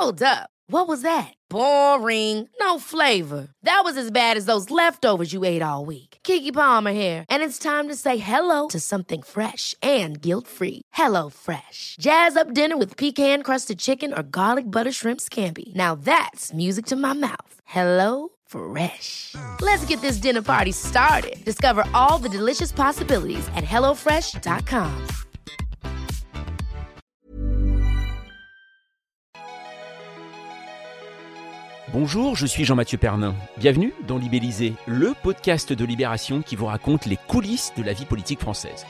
Hold up. What was that? Boring. No flavor. That was as bad as those leftovers you ate all week. Keke Palmer here. And it's time to say hello to something fresh and guilt-free. Hello Fresh. Jazz up dinner with pecan-crusted chicken or garlic butter shrimp scampi. Now that's music to my mouth. Hello Fresh. Let's get this dinner party started. Discover all the delicious possibilities at hellofresh.com. Bonjour, je suis Jean-Mathieu Pernin. Bienvenue dans Libellisé, le podcast de Libération qui vous raconte les coulisses de la vie politique française.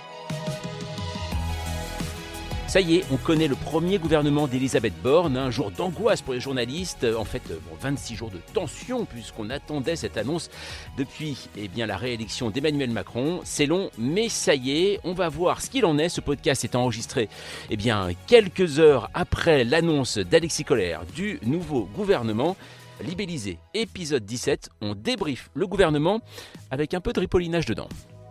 Ça y est, on connaît le premier gouvernement d'Elisabeth Borne, un jour d'angoisse pour les journalistes, 26 jours de tension puisqu'on attendait cette annonce depuis la réélection d'Emmanuel Macron. C'est long, mais ça y est, on va voir ce qu'il en est. Ce podcast est enregistré quelques heures après l'annonce d'Alexis Collère du nouveau gouvernement. Libellisé, épisode 17, on débriefe le gouvernement avec un peu de ripollinage dedans.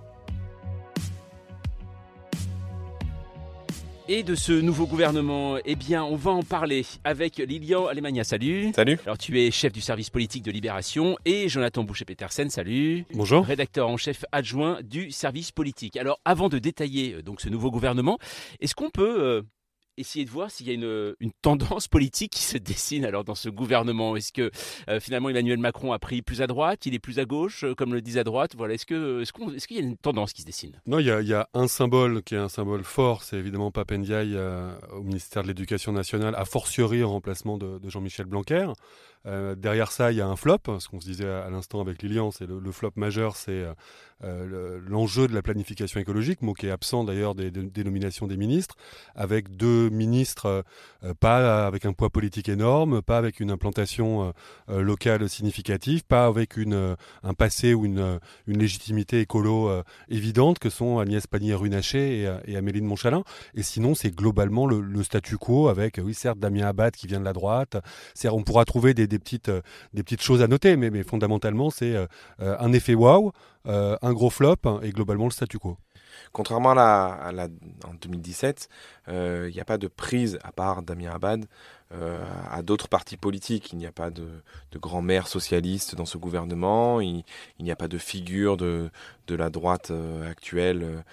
Et de ce nouveau gouvernement, on va en parler avec Lilian Alemagna. Salut. Salut. Alors tu es chef du service politique de Libération et Jonathan Boucher-Petersen. Salut. Bonjour. Rédacteur en chef adjoint du service politique. Alors avant de détailler ce nouveau gouvernement, est-ce qu'on peut essayer de voir s'il y a une tendance politique qui se dessine alors dans ce gouvernement? Est-ce que finalement Emmanuel Macron a pris plus à droite, il est plus à gauche, comme le disent à droite? Voilà, est-ce qu'il y a une tendance qui se dessine? Non, il y a un symbole qui est un symbole fort, c'est évidemment Pape Ndiaye au ministère de l'Éducation nationale, a fortiori en remplacement de Jean-Michel Blanquer. Derrière ça, il y a un flop, ce qu'on se disait à l'instant avec Lilian, c'est le flop majeur, c'est l'enjeu de la planification écologique, mot qui est absent d'ailleurs des nominations des ministres, avec deux ministres pas avec un poids politique énorme, pas avec une implantation locale significative, pas avec un passé ou une légitimité écolo évidente que sont Agnès Pannier-Runacher et Amélie de Montchalin. Et sinon, c'est globalement le statu quo avec, oui, certes, Damien Abad qui vient de la droite. On pourra trouver des petites choses à noter, mais fondamentalement, c'est un effet waouh, un gros flop et globalement le statu quo. Contrairement en 2017, il n'y a pas de prise, à part Damien Abad, à d'autres partis politiques. Il n'y a pas de grand maire socialiste dans ce gouvernement, il n'y a pas de figure de la droite actuelle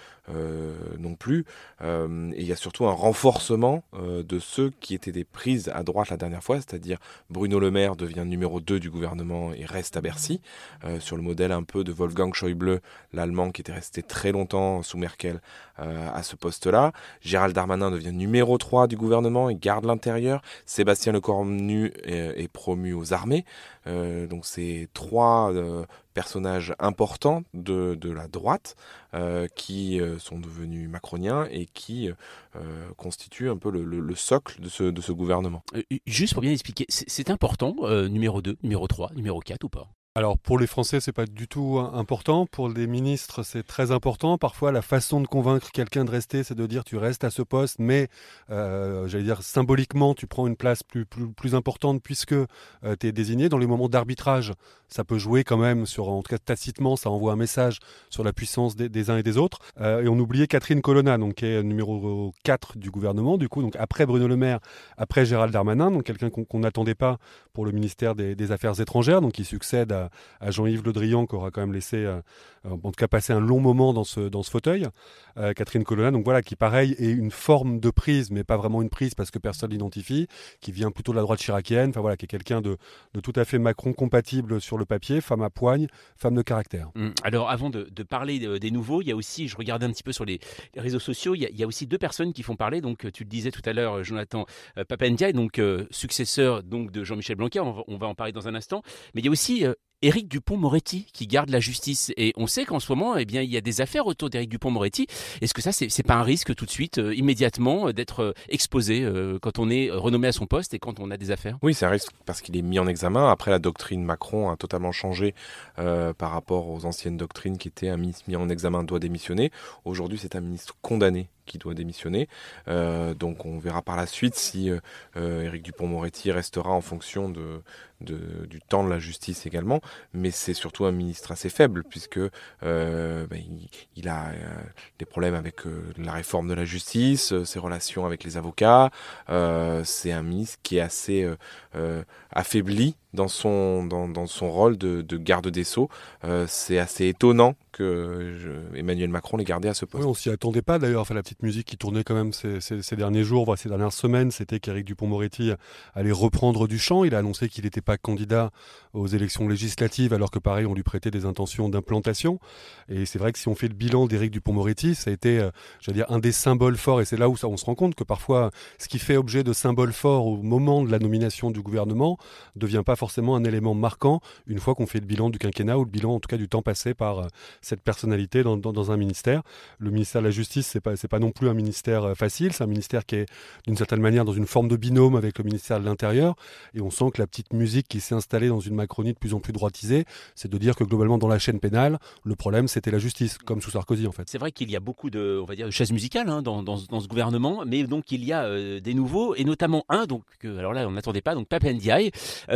non plus. Et il y a surtout un renforcement de ceux qui étaient des prises à droite la dernière fois, c'est-à-dire Bruno Le Maire devient numéro 2 du gouvernement et reste à Bercy, sur le modèle un peu de Wolfgang Schäuble, l'Allemand qui était resté très longtemps sous Merkel à ce poste-là. Gérald Darmanin devient numéro 3 du gouvernement et garde l'intérieur. Sébastien Lecornu est promu aux armées. Donc c'est trois personnages importants de la droite qui sont devenus macroniens et qui constituent un peu le socle de ce gouvernement. Juste pour bien expliquer, c'est important, numéro 2, numéro 3, numéro 4 ou pas? Alors pour les Français, c'est pas du tout important. Pour les ministres, c'est très important. Parfois, la façon de convaincre quelqu'un de rester, c'est de dire tu restes à ce poste, mais symboliquement, tu prends une place plus importante puisque tu es désigné. Dans les moments d'arbitrage, ça peut jouer quand même en tout cas tacitement, ça envoie un message sur la puissance des uns et des autres. Et on oubliait Catherine Colonna, donc qui est numéro 4 du gouvernement, du coup, donc après Bruno Le Maire, après Gérald Darmanin, donc quelqu'un qu'on n'attendait pas pour le ministère des Affaires étrangères, donc qui succède à Jean-Yves Le Drian, qui aura quand même laissé, en tout cas, passer un long moment dans ce fauteuil. Catherine Colonna, donc voilà, qui pareil est une forme de prise, mais pas vraiment une prise parce que personne l'identifie, qui vient plutôt de la droite chiracienne, enfin voilà, qui est quelqu'un de tout à fait Macron compatible sur le papier, femme à poigne, femme de caractère. Alors avant de parler des nouveaux, il y a aussi, je regardais un petit peu sur les réseaux sociaux, il y a aussi deux personnes qui font parler. Donc tu le disais tout à l'heure, Jonathan, Pape Ndiaye, donc successeur donc de Jean-Michel Blanquer, on va en parler dans un instant, mais il y a aussi Éric Dupond-Moretti qui garde la justice. Et on sait qu'en ce moment, il y a des affaires autour d'Éric Dupond-Moretti. Est-ce que ça, c'est pas un risque tout de suite, immédiatement, d'être exposé quand on est renommé à son poste et quand on a des affaires? Oui, c'est un risque parce qu'il est mis en examen. Après, la doctrine Macron a totalement changé par rapport aux anciennes doctrines qui étaient un ministre mis en examen doit démissionner. Aujourd'hui, c'est un ministre condamné qui doit démissionner. Donc on verra par la suite si Éric Dupond-Moretti restera en fonction du temps de la justice également, mais c'est surtout un ministre assez faible puisque il a des problèmes avec la réforme de la justice, ses relations avec les avocats. C'est un ministre qui est assez affaibli dans son rôle de garde des Sceaux. C'est assez étonnant que Emmanuel Macron l'ait gardé à ce poste. Oui, on s'y attendait pas d'ailleurs. Enfin, la petite musique qui tournait quand même ces derniers jours, voire ces dernières semaines, c'était qu'Éric Dupond-Moretti allait reprendre du champ. Il a annoncé qu'il n'était pas candidat aux élections législatives, alors que pareil, on lui prêtait des intentions d'implantation. Et c'est vrai que si on fait le bilan d'Éric Dupond-Moretti, ça a été, un des symboles forts. Et c'est là où on se rend compte que parfois, ce qui fait objet de symboles forts au moment de la nomination du gouvernement ne devient pas forcément un élément marquant une fois qu'on fait le bilan du quinquennat ou le bilan en tout cas du temps passé par cette personnalité dans un ministère. Le ministère de la Justice, c'est pas non plus un ministère facile, c'est un ministère qui est d'une certaine manière dans une forme de binôme avec le ministère de l'Intérieur, et on sent que la petite musique qui s'est installée dans une Macronie de plus en plus droitisée, c'est de dire que globalement dans la chaîne pénale, le problème c'était la justice, comme sous Sarkozy en fait. C'est vrai qu'il y a beaucoup de chaises musicales dans ce gouvernement, mais donc il y a des nouveaux, et notamment un, donc alors là on n'attendait pas, donc Pape Ndiaye.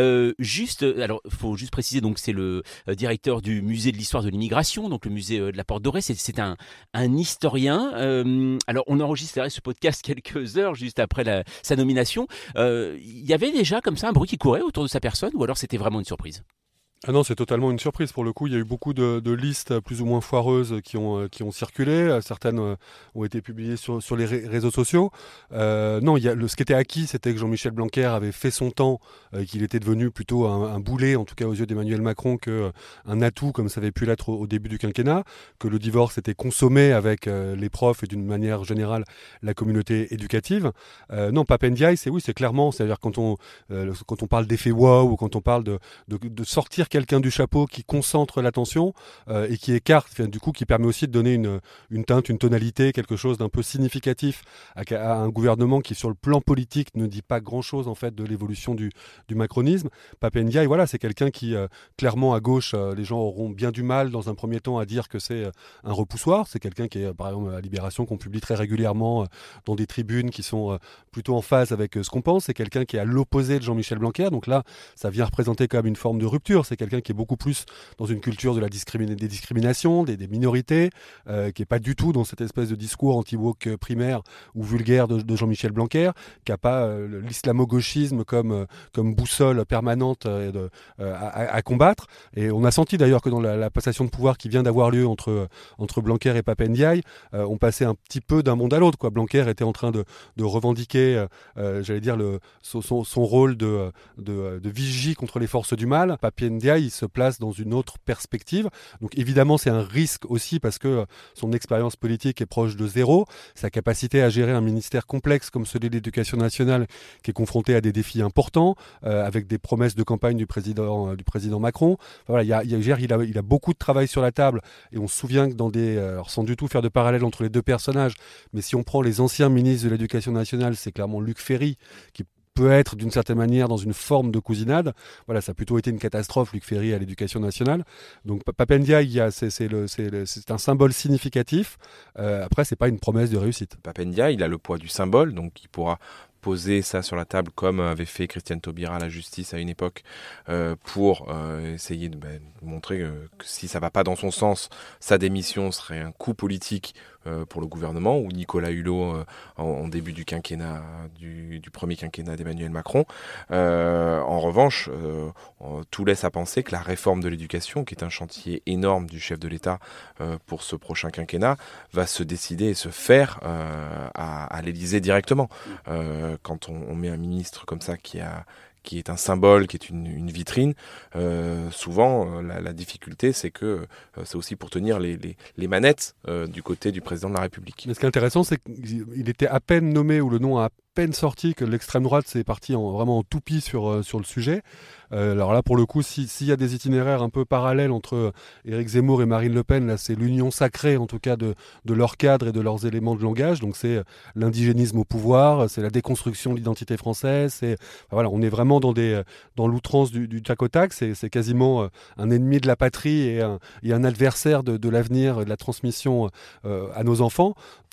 Alors faut juste préciser, donc c'est le directeur du musée de l'histoire de l'immigration, donc le musée de la Porte Dorée. C'est un historien. Alors on enregistrait ce podcast quelques heures juste après sa nomination. Il y avait déjà comme ça un bruit qui courait autour de sa personne, ou alors c'était vraiment une surprise? Ah non, c'est totalement une surprise. Pour le coup, il y a eu beaucoup de listes plus ou moins foireuses qui ont circulé. Certaines ont été publiées sur les réseaux sociaux. Non, ce qui était acquis, c'était que Jean-Michel Blanquer avait fait son temps, qu'il était devenu plutôt un boulet, en tout cas aux yeux d'Emmanuel Macron, qu'un atout, comme ça avait pu l'être au début du quinquennat, que le divorce était consommé avec les profs et d'une manière générale la communauté éducative. Non, Pape Ndiaye, c'est clairement, c'est-à-dire quand on parle d'effet wow, ou quand on parle de sortir quelqu'un du chapeau qui concentre l'attention et qui écarte, du coup, qui permet aussi de donner une teinte, une tonalité, quelque chose d'un peu significatif à un gouvernement qui, sur le plan politique, ne dit pas grand-chose en fait de l'évolution du macronisme. Pape Ndiaye, voilà, c'est quelqu'un qui, clairement, à gauche, les gens auront bien du mal, dans un premier temps, à dire que c'est un repoussoir. C'est quelqu'un qui est, par exemple, à Libération, qu'on publie très régulièrement dans des tribunes qui sont plutôt en phase avec ce qu'on pense. C'est quelqu'un qui est à l'opposé de Jean-Michel Blanquer. Donc là, ça vient représenter quand même une forme de rupture. C'est quelqu'un qui est beaucoup plus dans une culture de des discriminations, des minorités, qui est pas du tout dans cette espèce de discours anti-woke primaire ou vulgaire de Jean-Michel Blanquer, qui a pas l'islamo-gauchisme comme boussole permanente à combattre. Et on a senti d'ailleurs que dans la passation de pouvoir qui vient d'avoir lieu entre Blanquer et Pape Ndiaye, on passait un petit peu d'un monde à l'autre, quoi. Blanquer était en train de revendiquer, son rôle de vigie contre les forces du mal. Pape Ndiaye, il se place dans une autre perspective. Donc évidemment, c'est un risque aussi parce que son expérience politique est proche de zéro. Sa capacité à gérer un ministère complexe comme celui de l'Éducation nationale, qui est confronté à des défis importants, avec des promesses de campagne du président Macron. Enfin, voilà, il a beaucoup de travail sur la table, et on se souvient que alors sans du tout faire de parallèle entre les deux personnages, mais si on prend les anciens ministres de l'Éducation nationale, c'est clairement Luc Ferry qui peut être d'une certaine manière dans une forme de cousinade. Voilà, ça a plutôt été une catastrophe, Luc Ferry à l'Éducation nationale. Donc Pape Ndiaye, c'est un symbole significatif. Après, c'est pas une promesse de réussite. Pape Ndiaye, il a le poids du symbole, donc il pourra poser ça sur la table comme avait fait Christiane Taubira à la justice à une époque pour essayer de montrer que si ça va pas dans son sens, sa démission serait un coup politique pour le gouvernement, ou Nicolas Hulot en début du quinquennat, du premier quinquennat d'Emmanuel Macron. En revanche, tout laisse à penser que la réforme de l'éducation, qui est un chantier énorme du chef de l'État pour ce prochain quinquennat, va se décider et se faire à l'Élysée directement. Quand on met un ministre comme ça qui est un symbole, qui est une vitrine, souvent la difficulté, c'est que c'est aussi pour tenir les manettes du côté du président de la République. Mais ce qui est intéressant, c'est qu'il était à peine nommé, ou le nom a à peine sorti, que l'extrême droite s'est partie vraiment en toupie sur le sujet. Alors là, pour le coup, s'il y a des itinéraires un peu parallèles entre Éric Zemmour et Marine Le Pen, là, c'est l'union sacrée, en tout cas, de leur cadre et de leurs éléments de langage. Donc c'est l'indigénisme au pouvoir, c'est la déconstruction de l'identité française. Voilà, on est vraiment dans l'outrance du tac au tac. C'est quasiment un ennemi de la patrie et un adversaire de l'avenir et de la transmission à nos enfants.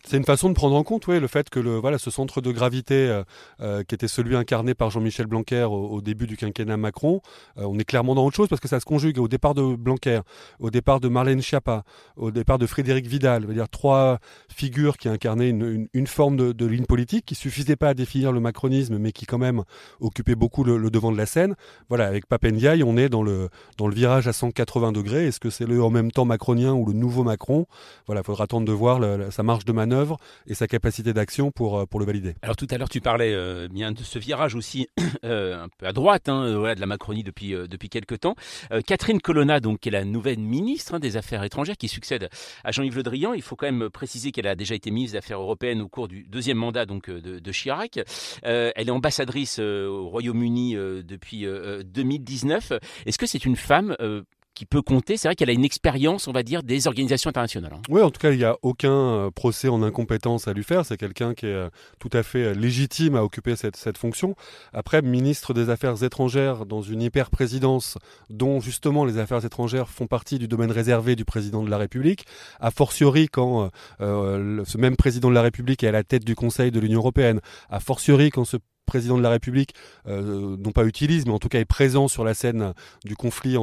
C'est une façon de prendre en compte le fait que ce centre de gravité qui était celui incarné par Jean-Michel Blanquer au début du quinquennat Macron, on est clairement dans autre chose parce que ça se conjugue au départ de Blanquer, au départ de Marlène Schiappa, au départ de Frédéric Vidal, c'est-à-dire 3 figures qui incarnaient une forme de ligne politique qui suffisait pas à définir le macronisme mais qui quand même occupait beaucoup le devant de la scène. Voilà, avec Pape Ndiaye, on est dans le virage à 180 degrés. Est-ce que c'est le en même temps macronien ou le nouveau Macron ? Voilà, il faudra attendre de voir sa marge de manœuvre et sa capacité d'action pour le valider. Alors tout à l'heure tu parlais bien de ce virage aussi un peu à droite de la Macronie depuis quelques temps. Catherine Colonna, donc, qui est la nouvelle ministre des Affaires étrangères qui succède à Jean-Yves Le Drian. Il faut quand même préciser qu'elle a déjà été ministre des Affaires européennes au cours du 2e mandat donc, de Chirac. Elle est ambassadrice au Royaume-Uni depuis 2019. Est-ce que c'est une femme qui peut compter? C'est vrai qu'elle a une expérience, on va dire, des organisations internationales. Oui, en tout cas, il n'y a aucun procès en incompétence à lui faire. C'est quelqu'un qui est tout à fait légitime à occuper cette fonction. Après, ministre des Affaires étrangères dans une hyper-présidence dont, justement, les affaires étrangères font partie du domaine réservé du président de la République, a fortiori quand ce même président de la République est à la tête du Conseil de l'Union européenne, a fortiori quand ce président de la République, non pas utilise, mais en tout cas est présent sur la scène du conflit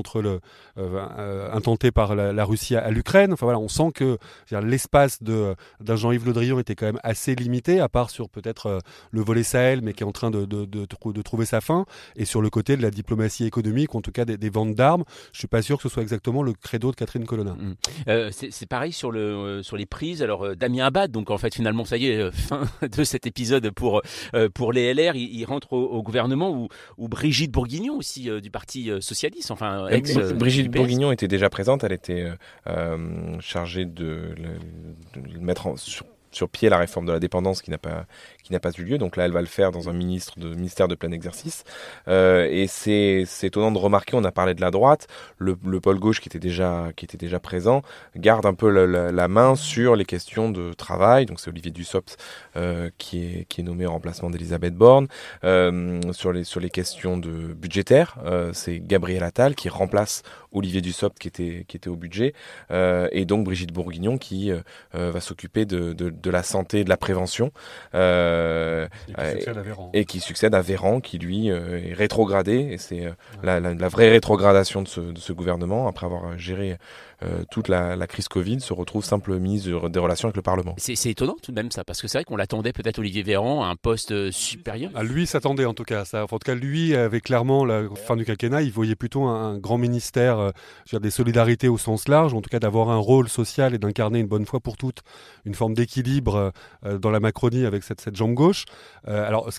intenté par la Russie à l'Ukraine. Enfin voilà, on sent que l'espace d'un Jean-Yves Le Drian était quand même assez limité, à part sur peut-être le volet Sahel, mais qui est en train de trouver sa fin, et sur le côté de la diplomatie économique, ou en tout cas des ventes d'armes. Je suis pas sûr que ce soit exactement le credo de Catherine Colonna. C'est pareil sur les prises. Alors Damien Abad, donc en fait finalement ça y est, fin de cet épisode pour les LR. Il rentre au gouvernement, ou Brigitte Bourguignon aussi du Parti Socialiste, enfin Brigitte Bourguignon était déjà présente, elle était chargée de mettre sur pied la réforme de la dépendance qui n'a pas eu lieu. Donc là, elle va le faire dans un ministère de plein exercice. Et c'est étonnant de remarquer, on a parlé de la droite, le pôle gauche qui était déjà présent, garde un peu la main sur les questions de travail. Donc c'est Olivier Dussopt qui est nommé en remplacement d'Elisabeth Borne. Sur les questions budgétaires, c'est Gabriel Attal qui remplace Olivier Dussopt qui était au budget. Et donc Brigitte Bourguignon qui va s'occuper de la santé et de la prévention. Et qui succède à Véran, qui lui est rétrogradé, et c'est la vraie rétrogradation de ce gouvernement, après avoir géré toute la crise Covid, se retrouve simple ministre des Relations avec le Parlement. C'est étonnant tout de même ça, parce que c'est vrai qu'on l'attendait peut-être Olivier Véran à un poste supérieur. Lui s'attendait en tout cas. En tout cas, lui avait clairement la fin du quinquennat, il voyait plutôt un grand ministère des solidarités au sens large, en tout cas d'avoir un rôle social et d'incarner une bonne fois pour toutes une forme d'équilibre dans la Macronie avec cette jambe gauche. Alors,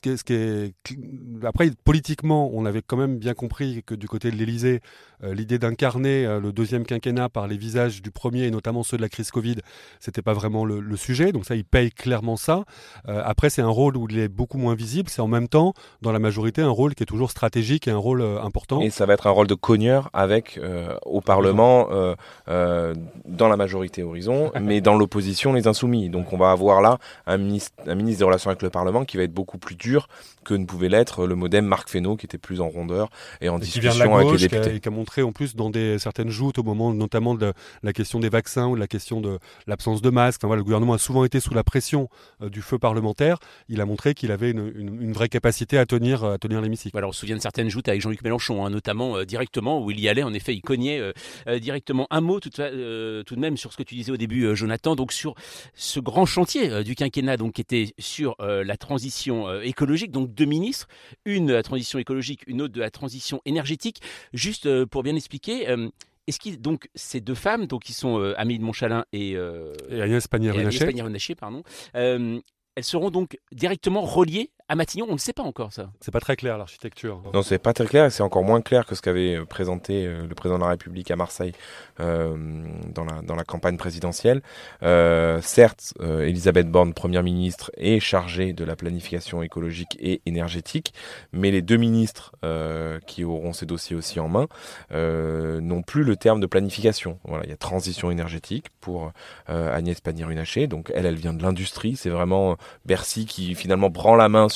après, politiquement, on avait quand même bien compris que du côté de l'Élysée, l'idée d'incarner le deuxième quinquennat par les visages du premier, et notamment ceux de la crise Covid, c'était pas vraiment le sujet. Donc ça, il paye clairement ça. Après, c'est un rôle où il est beaucoup moins visible. C'est en même temps, dans la majorité, un rôle qui est toujours stratégique et un rôle important. Et ça va être un rôle de cogneur avec au Parlement, dans la majorité Horizon, mais dans l'opposition, les Insoumis. Donc on va avoir là un ministre des Relations avec le Parlement qui va être beaucoup plus dur que ne pouvait l'être le modem Marc Fesneau, qui était plus en rondeur et en discussion avec les députés. Et qui a montré en plus dans certaines joutes au moment notamment de la question des vaccins ou de la question de l'absence de masques. Enfin, voilà, le gouvernement a souvent été sous la pression du feu parlementaire. Il a montré qu'il avait une vraie capacité à tenir l'hémicycle. Alors on se souvient de certaines joutes avec Jean-Luc Mélenchon, notamment directement, où il y allait, en effet, il cognait directement. Un mot tout de même sur ce que tu disais au début, Jonathan, donc sur ce grand chantier du quinquennat, donc, qui était sur la transition écologique, donc 2 ministres, une de la transition écologique, une autre de la transition énergétique. Juste pour bien expliquer, est-ce qu'il donc ces 2 femmes, donc qui sont Amélie de Montchalin et Agnès Pannier-Runacher, elles seront donc directement reliées à Matignon? On ne sait pas encore ça. C'est pas très clair l'architecture. Non, c'est pas très clair, et c'est encore moins clair que ce qu'avait présenté le président de la République à Marseille dans la campagne présidentielle. Certes, Elisabeth Borne, première ministre, est chargée de la planification écologique et énergétique, mais les 2 ministres qui auront ces dossiers aussi en main n'ont plus le terme de planification. Voilà, il y a transition énergétique pour Agnès Pannier-Runacher, donc elle vient de l'industrie. C'est vraiment Bercy qui finalement prend la main sur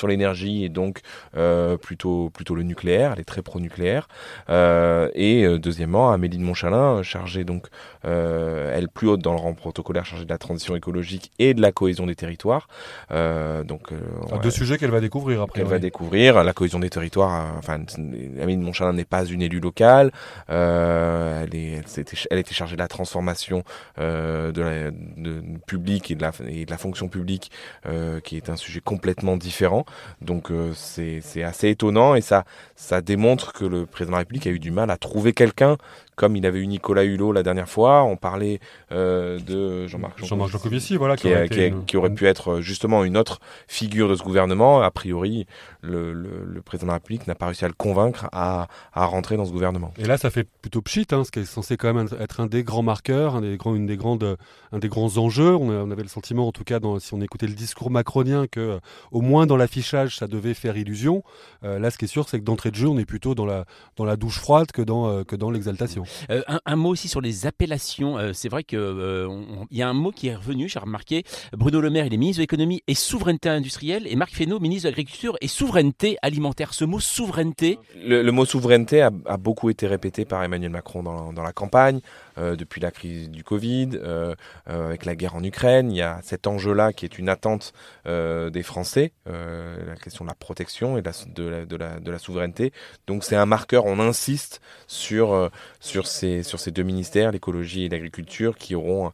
sur l'énergie et donc plutôt le nucléaire. Elle est très pro-nucléaire. Et deuxièmement, Amélie de Montchalin, chargée donc, elle plus haute dans le rang protocolaire, chargée de la transition écologique et de la cohésion des territoires. Deux sujets qu'elle va découvrir après. Elle va découvrir la cohésion des territoires. Amélie de Montchalin n'est pas une élue locale. Elle était chargée de la transformation de public et de la fonction publique, qui est un sujet complètement différent. Donc c'est assez étonnant et ça démontre que le président de la République a eu du mal à trouver quelqu'un, comme il avait eu Nicolas Hulot la dernière fois. On parlait de Jean-Marc Jancovici, voilà, qui aurait pu être justement une autre figure de ce gouvernement. A priori, le président de la République n'a pas réussi à le convaincre à rentrer dans ce gouvernement. Et là, ça fait plutôt pchit, ce qui est censé quand même être un des grands marqueurs, un des grands enjeux. On avait le sentiment, en tout cas, si on écoutait le discours macronien, que au moins dans l'affichage, ça devait faire illusion. Là, ce qui est sûr, c'est que d'entrée de jeu, on est plutôt dans la douche froide que dans l'exaltation. Un mot aussi sur les appellations. C'est vrai qu'il y a un mot qui est revenu, j'ai remarqué. Bruno Le Maire, il est ministre de l'économie et souveraineté industrielle, et Marc Fesneau, ministre de l'agriculture et souveraineté alimentaire. Ce mot souveraineté... Le mot souveraineté a beaucoup été répété par Emmanuel Macron dans la campagne, depuis la crise du Covid, avec la guerre en Ukraine. Il y a cet enjeu-là qui est une attente des Français, la question de la protection et de la souveraineté. Donc c'est un marqueur, on insiste sur ces deux ministères, l'écologie et l'agriculture, qui auront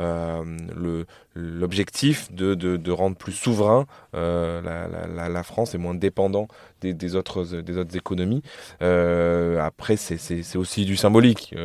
l'objectif de rendre plus souverain la France et moins dépendant des autres économies. Après, c'est aussi du symbolique.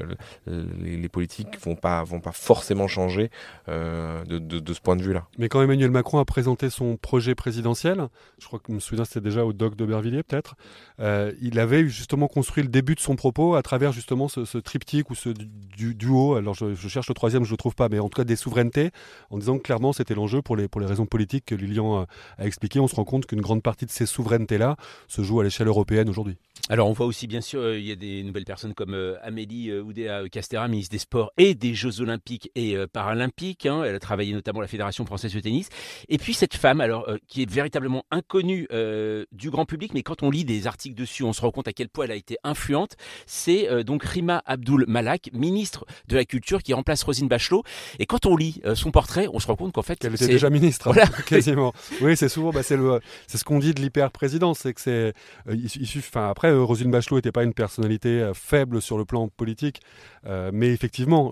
Les politiques vont pas forcément changer de ce point de vue-là. Mais quand Emmanuel Macron a présenté son projet présidentiel, je crois que je me souviens, c'était déjà au Doc d'Aubervilliers peut-être, il avait justement construit le début de son propos à travers justement ce triptyque ou ce duo. Alors je cherche le troisième, je le trouve pas, mais en tout cas des souverainetés, en disant que clairement c'était l'enjeu pour les raisons politiques que Lilian a expliqué. On se rend compte qu'une grande partie de ces souverainetés-là se joue à l'échelle européenne aujourd'hui. Alors on voit aussi bien sûr, il y a des nouvelles personnes comme Amélie Oudéa-Castéra, ministre des Sports et des Jeux Olympiques et Paralympiques. Elle a travaillé notamment à la Fédération française de tennis. Et puis cette femme, qui est véritablement inconnue du grand public, mais quand on lit des articles dessus, on se rend compte à quel point elle a été influente. C'est donc Rima Abdul Malak, ministre de la Culture, qui remplace Roselyne Bachelot. Et quand on lit son portrait, on se rend compte qu'en fait... Qu'elle était déjà ministre, voilà. Quasiment. Oui, c'est souvent, c'est ce qu'on dit de l'hyper-présidence, c'est que c'est... Après, Roselyne Bachelot n'était pas une personnalité faible sur le plan politique, mais effectivement,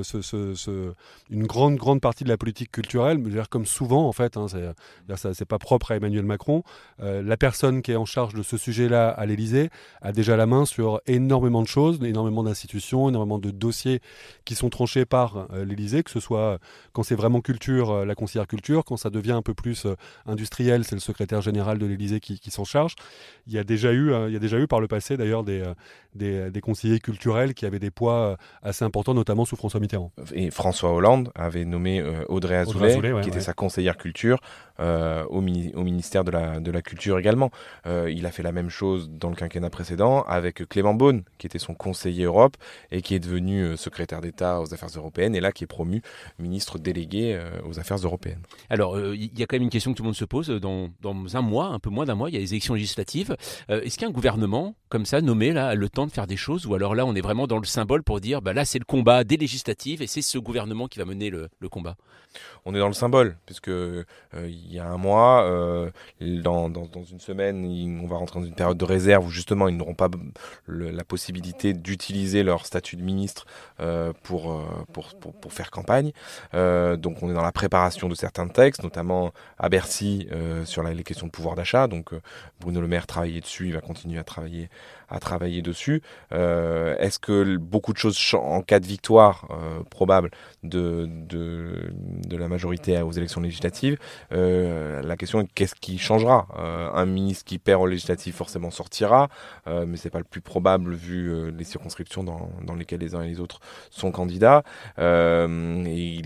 une grande partie de la politique culturelle, comme souvent en fait, c'est pas propre à Emmanuel Macron, la personne qui est en charge de ce sujet-là à l'Élysée a déjà la main sur énormément de choses, énormément d'institutions, énormément de dossiers qui sont tranchés par l'Élysée, que ce soit quand c'est vraiment culture, la conseillère culture, quand ça devient un peu plus industriel, c'est le secrétaire général de l'Élysée qui s'en charge. Il y a déjà eu par le passé d'ailleurs des conseillers culturels qui avaient des poids assez importants, notamment sous François Mitterrand. Et François Hollande avait nommé Audrey Azoulay, qui était sa conseillère culture, au ministère de la Culture également. Il a fait la même chose dans le quinquennat précédent avec Clément Beaune, qui était son conseiller Europe et qui est devenu secrétaire d'État aux Affaires européennes et là qui est promu ministre délégué aux Affaires européennes. Alors, il y a quand même une question que tout le monde se pose. Dans un mois, un peu moins d'un mois, il y a les élections législatives. Est-ce qu'un gouvernement comme ça, nommé, là, a le temps de faire des choses, ou alors là, on est vraiment dans le symbole pour dire, là, c'est le combat des législatives et c'est ce gouvernement qui va mener le combat? On est dans le symbole, puisque il y a un mois, dans une semaine, on va rentrer dans une période de réserve où justement ils n'auront pas la possibilité d'utiliser leur statut de ministre pour faire campagne. Donc on est dans la préparation de certains textes, notamment à Bercy sur les questions de pouvoir d'achat. Donc Bruno Le Maire travaillait dessus, il va continuer à travailler dessus. Est-ce que beaucoup de choses en cas de victoire probable de la majorité aux élections législatives, la question est qu'est-ce qui changera? Un ministre qui perd aux législatives forcément sortira, mais c'est pas le plus probable vu les circonscriptions dans lesquelles les uns et les autres sont candidats. Et il est fort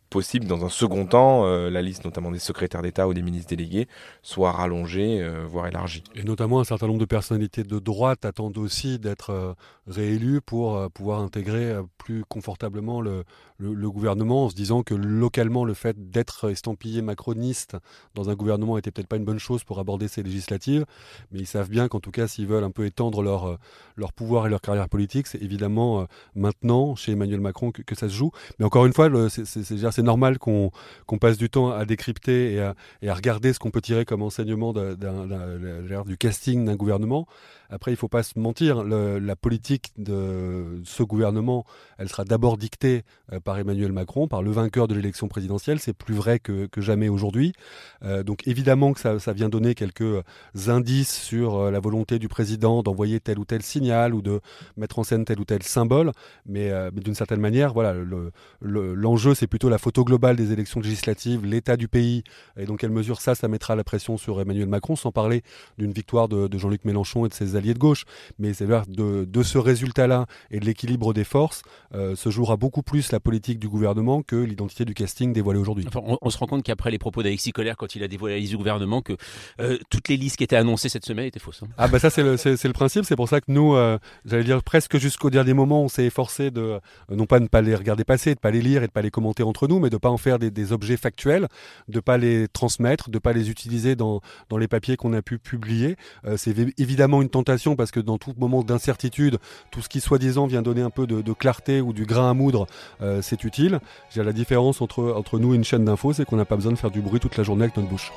possible dans un second temps, la liste notamment des secrétaires d'État ou des ministres délégués soit rallongée, voire élargie. Et notamment un certain nombre de personnalités de droite attendent aussi d'être réélues pour pouvoir intégrer plus confortablement le gouvernement, en se disant que localement le fait d'être estampillé macroniste dans un gouvernement n'était peut-être pas une bonne chose pour aborder ces législatives, mais ils savent bien qu'en tout cas s'ils veulent un peu étendre leur pouvoir et leur carrière politique, c'est évidemment maintenant chez Emmanuel Macron que ça se joue. Mais encore une fois, c'est normal qu'on passe du temps à décrypter et à regarder ce qu'on peut tirer comme enseignement du casting d'un gouvernement. Après, il ne faut pas se mentir, la politique de ce gouvernement, elle sera d'abord dictée par Emmanuel Macron, par le vainqueur de l'élection présidentielle. C'est plus vrai que jamais aujourd'hui. Donc évidemment que ça vient donner quelques indices sur la volonté du président d'envoyer tel ou tel signal ou de mettre en scène tel ou tel symbole. Mais d'une certaine manière, voilà, l'enjeu, c'est plutôt la photo globale des élections législatives, l'état du pays, et dans quelle mesure ça mettra la pression sur Emmanuel Macron, sans parler d'une victoire de Jean-Luc Mélenchon et de ses alliés de gauche. Mais c'est vrai, de ce résultat-là et de l'équilibre des forces se jouera beaucoup plus la politique du gouvernement que l'identité du casting dévoilée aujourd'hui. Enfin, on se rend compte qu'après les propos d'Alexis Collère, quand il a dévoilé la liste du gouvernement, que toutes les listes qui étaient annoncées cette semaine étaient fausses. Hein. Ah bah ça c'est le principe, c'est pour ça que nous, j'allais dire presque jusqu'au dernier moment, on s'est efforcé de non pas ne pas les regarder passer, de pas les lire et de pas les commenter entre nous, mais de pas en faire des objets factuels, de pas les transmettre, de pas les utiliser dans les papiers qu'on a pu publier. C'est évidemment une tentation parce que dans tout moment d'incertitude, tout ce qui soi-disant vient donner un peu de clarté ou du grain à moudre, c'est utile. La différence entre nous et une chaîne d'infos, c'est qu'on n'a pas besoin de faire du bruit toute la journée avec notre bouche.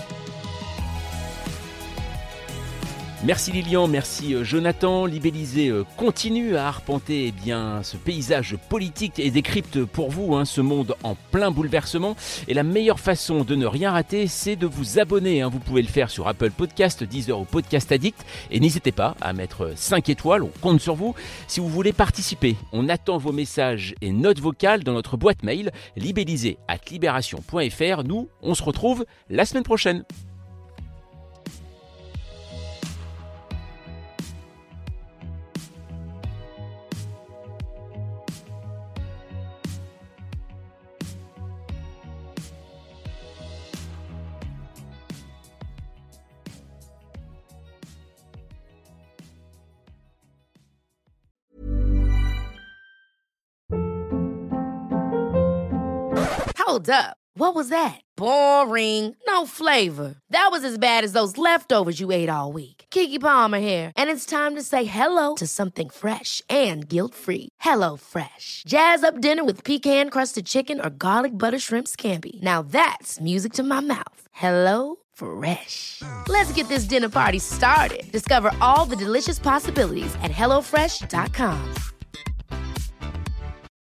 Merci Lilian, merci Jonathan. Libellisé continue à arpenter ce paysage politique et décrypte pour vous ce monde en plein bouleversement. Et la meilleure façon de ne rien rater, c'est de vous abonner. Vous pouvez le faire sur Apple Podcast, Deezer ou Podcast Addict. Et n'hésitez pas à mettre 5 étoiles, on compte sur vous. Si vous voulez participer, on attend vos messages et notes vocales dans notre boîte mail libellisé@libération.fr. Nous, on se retrouve la semaine prochaine. Hold up. What was that? Boring. No flavor. That was as bad as those leftovers you ate all week. Keke Palmer here, and it's time to say hello to something fresh and guilt-free. HelloFresh. Jazz up dinner with pecan-crusted chicken or garlic butter shrimp scampi. Now that's music to my mouth. HelloFresh. Let's get this dinner party started. Discover all the delicious possibilities at HelloFresh.com.